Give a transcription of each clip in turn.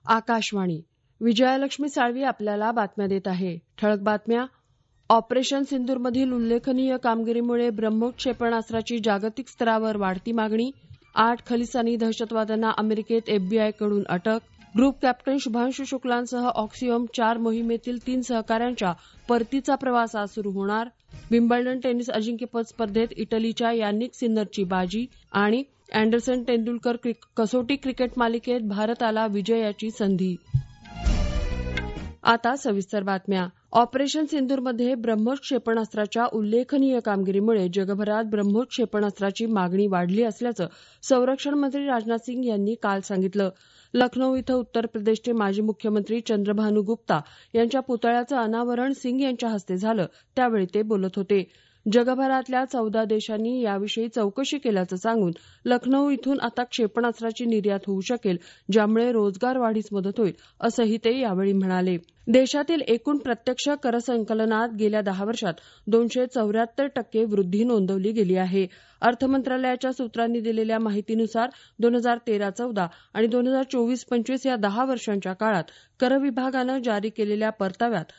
आकाशवाणी. विजयालक्ष्मी साळवी आपल्याला बातम्या देत आहे. ठळक बातम्या. ऑपरेशन सिंदूरमधील उल्लेखनीय कामगिरीमुळे ब्रह्मोस क्षेपणास्त्राची जागतिक स्तरावर वाढती मागणी. 8 खलिस्तानी दहशतवाद्यांना अमेरिकेत एफबीआयकडून अटक. ग्रुप कॅप्टन शुभांशू शुक्लांसह ऑक्सिओम 4 मोहिमेतील 3 सहकाऱ्यांच्या परतीचा प्रवास आज सुरू होणार. विम्बल्डन टेनिस अजिंक्यपद स्पर्धेत इटलीच्या यानिक सिन्नरची बाजी आणि अँडरसन तेंडुलकर कसोटी क्रिकेट मालिकेत भारताला विजयाची संधी. आता सविस्तर बातम्या. ऑपरेशन सिंदूरमध्ये ब्रह्मोस क्षेपणास्त्राच्या उल्लेखनीय कामगिरीमुळे जगभरात ब्रह्मोस क्षेपणास्त्राची मागणी वाढली असल्याचं संरक्षण मंत्री राजनाथ सिंग यांनी काल सांगितलं. लखनौ इथं उत्तर प्रदेशचे माजी मुख्यमंत्री चंद्रभानू गुप्ता यांच्या पुतळ्याचं अनावरण सिंग यांच्या हस्ते झालं त्यावेळी ते बोलत होते. जगभरातल्या 14 देशांनी याविषयी चौकशी केल्याचं सांगून लखनौ इथून आता क्षेपणास्त्राची निर्यात होऊ शकेल, ज्यामुळे रोजगार वाढीस मदत होईल, असंही ते यावेळी म्हणाले. देशातील एकूण प्रत्यक्ष करसंकलनात गेल्या 10 वर्षात 274% वृद्धी नोंदवली गेली आहे. अर्थमंत्रालयाच्या सूत्रांनी दिलेल्या माहितीनुसार 2013-14 आणि 2024-25 या 10 वर्षांच्या काळात कर विभागानं जारी केलेल्या परताव्यात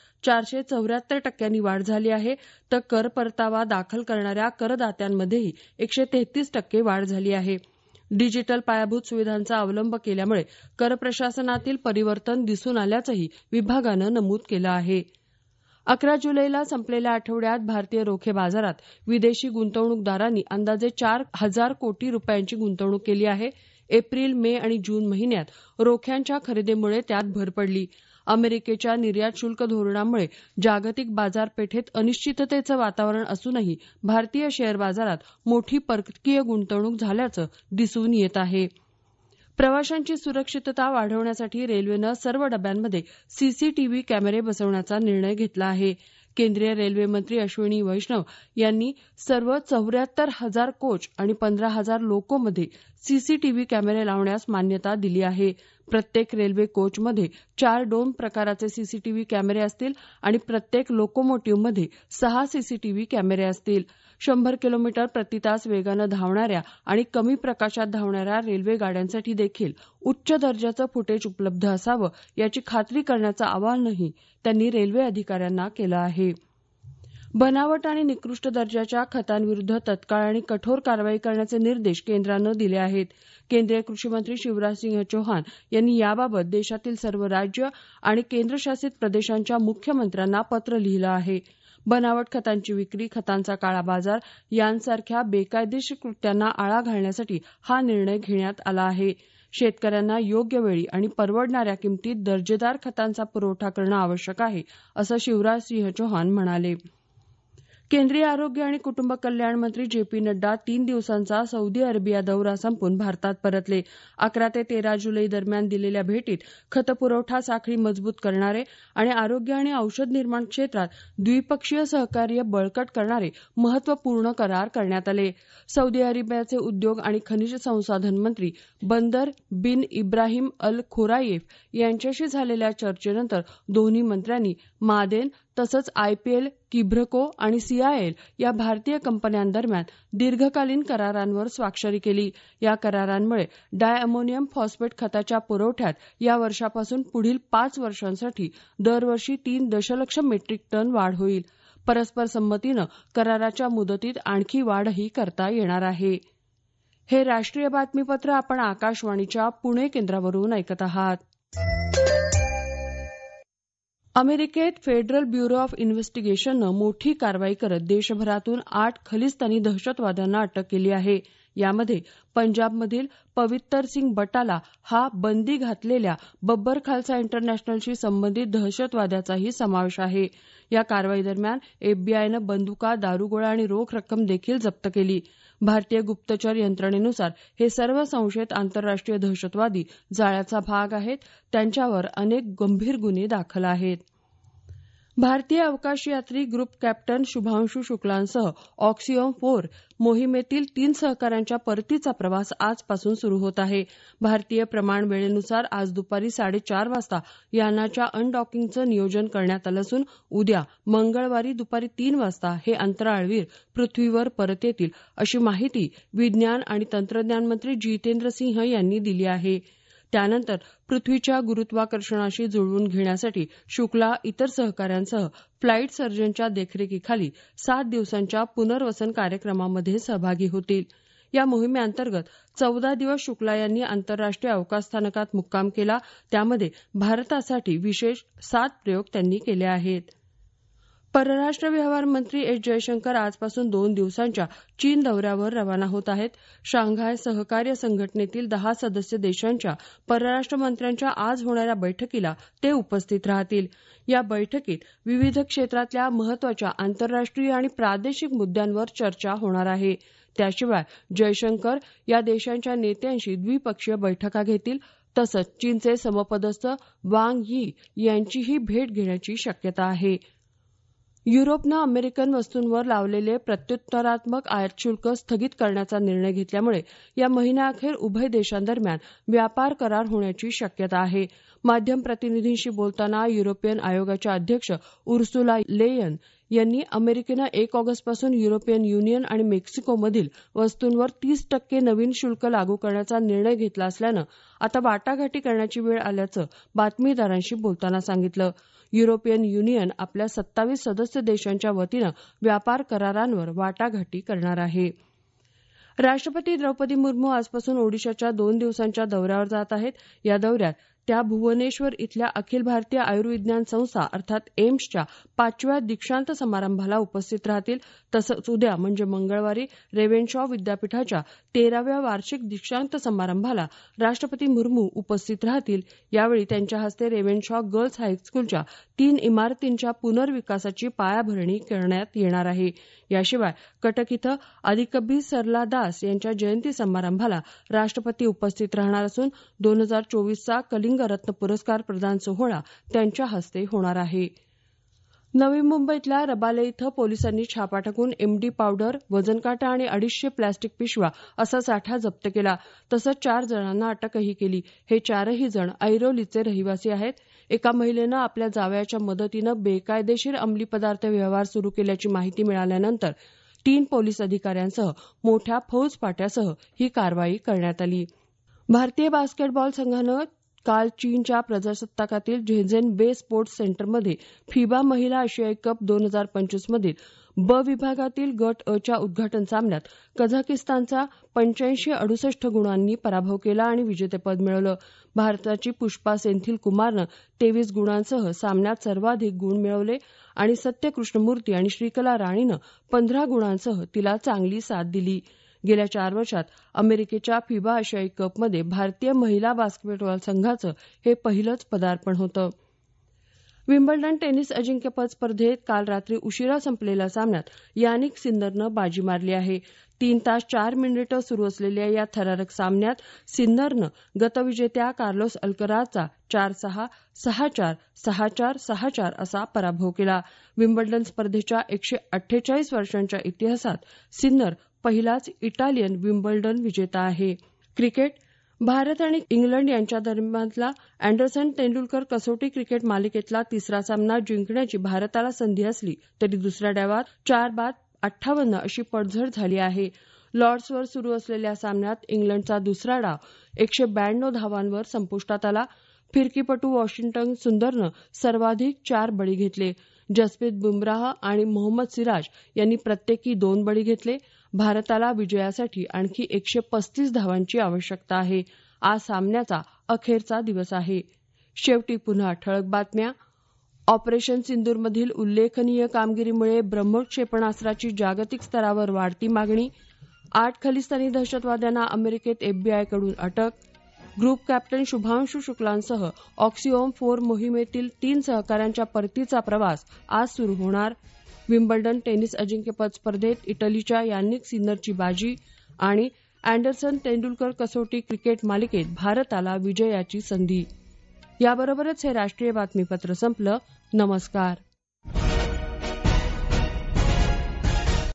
474% वाढ झाली आहे, तर कर परतावा दाखल करणाऱ्या करदात्यांमध्येही 133% वाढ झाली आहे. डिजिटल पायाभूत सुविधांचा अवलंब केल्यामुळे कर प्रशासनातील परिवर्तन दिसून आल्याचंही विभागानं नमूद केलं आहे. 11 जुलैला संपलेल्या आठवड्यात भारतीय रोखे बाजारात विदेशी गुंतवणूकदारांनी अंदाजे 4,000 कोटी रुपयांची गुंतवणूक केली आहे. एप्रिल, मे आणि जून महिन्यात रोख्यांच्या खरेदीमुळे त्यात भर पडली. अमेरिकेच्या निर्यात शुल्क धोरणामुळे जागतिक बाजारपेठेत अनिश्चिततेचं वातावरण असूनही भारतीय शेअर बाजारात मोठी परकीय गुंतवणूक झाल्याचं दिसून येत आहे. प्रवाशांची सुरक्षितता वाढवण्यासाठी रेल्वेनं सर्व डब्यांमध्ये सीसीटीव्ही कॅमेरे बसवण्याचा निर्णय घेतला आहे. केंद्रीय रेल्वे मंत्री अश्विनी वैष्णव यांनी सर्व 74,000 कोच आणि 15,000 लोकोमध्ये सीसीटीव्ही कॅमेरे लावण्यास मान्यता दिली आहे. प्रत्येक रेल्वे कोचमध्ये 4 डोम प्रकाराचे सीसीटीव्ही कॅमेरे असतील आणि प्रत्येक लोकोमोटिव्हमध्ये 6 सीसीटीव्ही कॅमेरे असतील. 100 किलोमीटर प्रतितास वेगानं धावणाऱ्या आणि कमी प्रकाशात धावणाऱ्या रेल्वे गाड्यांसाठी देखील उच्च दर्जाचं फुटेज उपलब्ध असावं याची खात्री करण्याचं आवाहनही त्यांनी रेल्वे अधिकाऱ्यांना केलं आहे. बनावट आणि निकृष्ट दर्जाच्या खतांविरुद्ध तत्काळ आणि कठोर कारवाई करण्याचे निर्देश केंद्रानं दिले आहेत. केंद्रीय कृषी मंत्री शिवराजसिंह चौहान यांनी याबाबत देशातील सर्व राज्य आणि केंद्रशासित प्रदेशांच्या मुख्यमंत्र्यांना पत्र लिहिलं आहे. बनावट खतांची विक्री, खतांचा काळा बाजार यांसारख्या बेकायदेशीर कृत्यांना आळा घालण्यासाठी हा निर्णय घेण्यात आला आहे. शेतकऱ्यांना योग्य वेळी आणि परवडणाऱ्या किमतीत दर्जेदार खतांचा पुरवठा करणं आवश्यक आहे, असं शिवराजसिंह चौहान म्हणाले. केंद्रीय आरोग्य आणि कुटुंब कल्याण मंत्री जे.पी. नड्डा 3 दिवसांचा सौदी अरेबिया दौरा संपवून भारतात परतले. 11 ते 13 जुलै दरम्यान दिलेल्या भेटीत खतपुरवठा साखळी मजबूत करणारे आणि आरोग्य आणि औषध निर्माण क्षेत्रात द्विपक्षीय सहकार्य बळकट करणारे महत्वपूर्ण करार करण्यात आले. सौदी अरेबियाचे उद्योग आणि खनिज संसाधन मंत्री बंदर बिन इब्राहिम अल खुरायेफ यांच्याशी झालेल्या चर्चेनंतर दोन्ही मंत्र्यांनी मादेन तसंच आयपीएल, किब्रको आणि सीआयएल या भारतीय कंपन्यांदरम्यान दीर्घकालीन करारांवर स्वाक्षरी केली. या करारांमुळे डायअमोनियम फॉस्फेट खताच्या पुरवठ्यात या वर्षापासून पुढील 5 वर्षांसाठी दरवर्षी 3 दशलक्ष मेट्रिक टन वाढ होईल. परस्पर संमतीनं कराराच्या मुदतीत आणखी वाढही करता येणार आहे. हे राष्ट्रीय बातमीपत्र आपण आकाशवाणीच्या पुणे केंद्रावरून ऐकत आहात. अमेरिकेत फेडरल ब्युरो ऑफ इन्व्हेस्टिगेशननं मोठी कारवाई करत देशभरातून 8 खलिस्तानी दहशतवाद्यांना अटक केली आहे. यामध्ये पंजाबमधील पवित्तर सिंग बटाला हा बंदी घातलेल्या बब्बर खालसा इंटरनॅशनलशी संबंधित दहशतवाद्याचाही समावेश आहे. या कारवाईदरम्यान एफबीआयनं बंदुका, दारुगोळा आणि रोख रक्कम देखील जप्त केली. भारतीय गुप्तचर यंत्रणेनुसार हे सर्व संशयित आंतरराष्ट्रीय दहशतवादी जाळ्याचा भाग आहेत. त्यांच्यावर अनेक गंभीर गुन्हे दाखल आहेत. भारतीय अवकाश यात्री ग्रुप कॅप्टन शुभांशू शुक्लांसह ऑक्सिओम 4 मोहिमेतील 3 सहकाऱ्यांच्या परतीचा प्रवास आजपासून सुरू होत आहे. भारतीय प्रमाण वेळेनुसार आज दुपारी 4:30 वाजता यानाच्या अनडॉकिंगचं नियोजन करण्यात आलं असून उद्या मंगळवारी दुपारी 3 वाजता हे अंतराळवीर पृथ्वीवर परत येतील, अशी माहिती विज्ञान आणि तंत्रज्ञान मंत्री जितेंद्र सिंह यांनी दिली आहे. त्यानंतर पृथ्वीच्या गुरुत्वाकर्षणाशी जुळवून घेण्यासाठी शुक्ला इतर सहकाऱ्यांसह फ्लाईट सर्जनच्या देखरेखीखाली 7 दिवसांच्या पुनर्वसन कार्यक्रमामध्ये सहभागी होतील. या मोहिमेअंतर्गत 14 दिवस शुक्ला यांनी आंतरराष्ट्रीय अवकाश स्थानकात मुक्काम केला. त्यामध्ये भारतासाठी विशेष 7 प्रयोग त्यांनी केले आहेत. परराष्ट्र व्यवहार मंत्री एस जयशंकर आजपासून 2 दिवसांच्या चीन दौऱ्यावर रवाना होत आहेत. शांघाय सहकार्य संघटनेतील 10 सदस्य देशांच्या परराष्ट्र मंत्र्यांच्या आज होणाऱ्या बैठकीला ते उपस्थित राहतील. या बैठकीत विविध क्षेत्रातल्या महत्वाच्या आंतरराष्ट्रीय आणि प्रादेशिक मुद्द्यांवर चर्चा होणार आहे. त्याशिवाय जयशंकर या देशांच्या नेत्यांशी द्विपक्षीय बैठका घेतील. तसंच चीनचे समपदस्थ वांग यी यांचीही भेट घेण्याची शक्यता आहे. युरोपनं अमेरिकन वस्तूंवर लावलेले प्रत्युत्तरात्मक आयात शुल्क स्थगित करण्याचा निर्णय घेतल्यामुळे या महिन्याअखेर उभय देशांदरम्यान व्यापार करार होण्याची शक्यता आहे. माध्यम प्रतिनिधींशी बोलताना युरोपियन आयोगाच्या अध्यक्ष उर्सुला लेयन यांनी अमेरिकेनं 1 ऑगस्टपासून युरोपियन युनियन आणि मेक्सिकोमधील वस्तूंवर 30% नवीन शुल्क लागू करण्याचा निर्णय घेतला असल्यानं आता वाटाघाटी करण्याची वेळ आल्याचं बातमीदारांशी बोलताना सांगितलं. युरोपियन युनियन आपल्या 27 सदस्य देशांच्या वतीनं व्यापार करारांवर वाटाघाटी करणार आहे. राष्ट्रपती द्रौपदी मुर्मू आजपासून ओडिशाच्या 2 दिवसांच्या दौऱ्यावर जात आहेत. या दौऱ्यात त्या भुवनेश्वर इथल्या अखिल भारतीय आयुर्विज्ञान संस्था अर्थात एम्सच्या 5व्या दीक्षांत समारंभाला उपस्थित राहतील. तसंच उद्या म्हणजे मंगळवारी रेवेनशॉ विद्यापीठाच्या 13व्या वार्षिक दीक्षांत समारंभाला राष्ट्रपती मुर्मू उपस्थित राहतील. यावेळी त्यांच्या हस्ते रेवेनशॉ गर्ल्स हायस्कूलच्या 3 इमारतींच्या पुनर्विकासाची पायाभरणी करण्यात येणार आहे. याशिवाय कटक इथं आदिकवी सरला दास यांच्या जयंती समारंभाला राष्ट्रपती उपस्थित राहणार असून 2024चा कलिंग रत्न पुरस्कार प्रदान सोहळा त्यांच्या हस्ते होणार आहे. नवी मुंबईतल्या रबाले इथं पोलिसांनी छापा टाकून एमडी पावडर, वजनकाटा आणि 250 प्लॅस्टिक पिशव्या असा साठा जप्त केला. तसंच 4 जणांना अटकही केली. हे 4ही जण ऐरोलीचे रहिवासी आहेत. एका महिलेनं आपल्या जावयाच्या मदतीनं बेकायदेशीर अंमली पदार्थ व्यवहार सुरू केल्याची माहिती मिळाल्यानंतर 3 पोलीस अधिकाऱ्यांसह मोठ्या फौजफाट्यासह ही कारवाई करण्यात आली. भारतीय बास्केटबॉल संघानं काल चीनच्या प्रजासत्ताकातील झेझेन बे स्पोर्ट्स सेंटरमध्ये फिबा महिला आशियाई कप 2025 मधील ब विभागातील गट अ च्या उद्घाटन सामन्यात कझाकिस्तानचा 85-68 गुणांनी पराभव केला आणि विजेतेपद मिळवलं. भारताची पुष्पा सेंथिल कुमारनं 23 गुणांसह सामन्यात सर्वाधिक गुण मिळवले आणि सत्य कृष्णमूर्ती आणि श्रीकला राणीनं 15 गुणांसह तिला चांगली साथ दिली. गेल्या 4 वर्षात अमेरिकेच्या फिबा आशियाई कपमध्ये भारतीय महिला बास्केटबॉल संघाचं हे पहिलंच पदार्पण होतं. विम्बल्डन टेनिस अजिंक्यपद स्पर्धेत काल रात्री उशिरा संपलेल्या सामन्यात यानिक सिन्नरनं बाजी मारली आहे. 3 तास 4 मिनिटं सुरू असलेल्या या थरारक सामन्यात सिन्नरनं गतविजेत्या कार्लोस अल्कराजचा 4-6, 6-4, 6-4, 6-4 असा पराभव केला. विम्बल्डन स्पर्धेच्या 148 वर्षांच्या इतिहासात सिन्नर पहिलाच इटालियन विम्बल्डन विजेता आहे. क्रिकेट भारत आणि इंग्लंड यांच्या दरम्यानला अँडरसन तेंडुलकर कसोटी क्रिकेट मालिकेतला 3रा सामना जिंकण्याची भारताला संधी असली तरी दुसऱ्या डावात 4-58 अशी पडझड झाली आहे. लॉर्ड्सवर सुरू असलेल्या सामन्यात इंग्लंडचा दुसरा डाव 192 धावांवर संपुष्टात आला. फिरकीपटू वॉशिंग्टन सुंदरनं सर्वाधिक 4 बळी घेतले. जसप्रीत बुमराह आणि मोहम्मद सिराज यांनी प्रत्येकी 2 बळी घेतले. भारताला विजयासाठी आणखी 135 धावांची आवश्यकता आहे. आज सामन्याचा अखेरचा दिवस आहे. शेवटी पुन्हा ठळक बातम्या. ऑपरेशन सिंदूरमधील उल्लेखनीय कामगिरीमुळे ब्रह्मोस क्षेपणास्त्राची जागतिक स्तरावर वाढती मागणी. 8 खलिस्तानी दहशतवाद्यांना अमेरिकेत एफबीआयकडून अटक. ग्रुप कॅप्टन शुभांशु शुक्लांसह ऑक्सिओम 4 मोहिमेतील 3 सहकाऱ्यांच्या परतीचा प्रवास आज सुरू होणार. विम्बल्डन टेनिस अजिंक्यपद स्पर्धेत इटलीच्या यानिक सिन्नरची बाजी आणि अँडरसन तेंडुलकर कसोटी क्रिकेट मालिकेत भारताला विजयाची संधी. याबरोबरच हे राष्ट्रीय बातमीपत्र संपलं. नमस्कार.